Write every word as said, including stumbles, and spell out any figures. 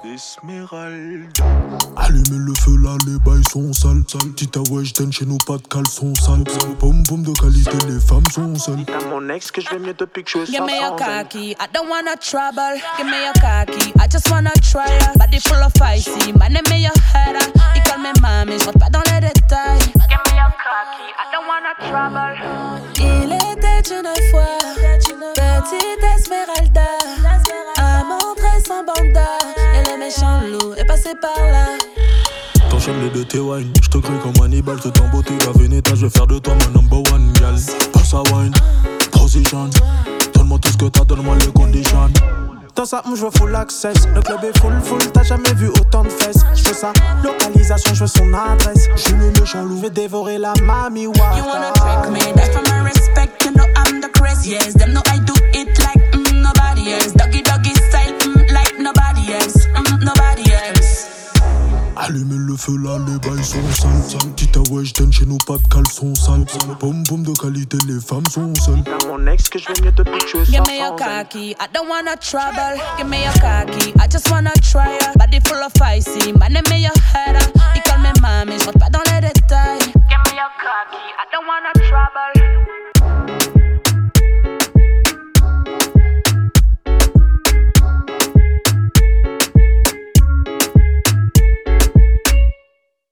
Esmeralda. Allumez le feu là, les bails sont sales. Tita wesh, den chez nous, pas de caleçon sale. Pom pom de qualité, les femmes sont seules. Dis à mon ex que je vais mieux depuis que je suis Give me your cocky, I don't wanna trouble. Give me your cocky, I just wanna try her. Body full of icy, my name is your header. Il call me mamie, je rentre pas dans les détails. Give me your cocky, I don't wanna trouble. Il était une fois, petite Esmeralda. À montrer son bandana. Et le méchant loup est passé par là. T'enchaînes les deux tes wine, j'te crée comme Hannibal. Tout en beauté, la Veneta, je vais faire de toi mon number one gal. Passe à wine, position. Donne-moi tout ce que t'as, donne-moi les conditions. Dans ça, je veux full access. Le club est full, full, t'as jamais vu autant de fesses. Je veux sa localisation, je veux son adresse. J'suis le méchant loup, je vais dévorer la mami wa. You wanna trick me, that's for my respect. You know I'm the craziest. Them know I do it like mm, nobody else. Doggy doggy style, mm, like nobody else. Mm, nobody else. Allumez le feu là, les bails sont sales. Tita wesh, den chez nous, pas de caleçon sale. Pom pom de qualité, les femmes sont seules. Dis à mon ex que je vais mieux depuis que je suis Give me your cocky, I don't wanna trouble. Give me your cocky, I just wanna try her. Body full of icy, my name is your header. Il call me mamie, je rentre pas dans les détails.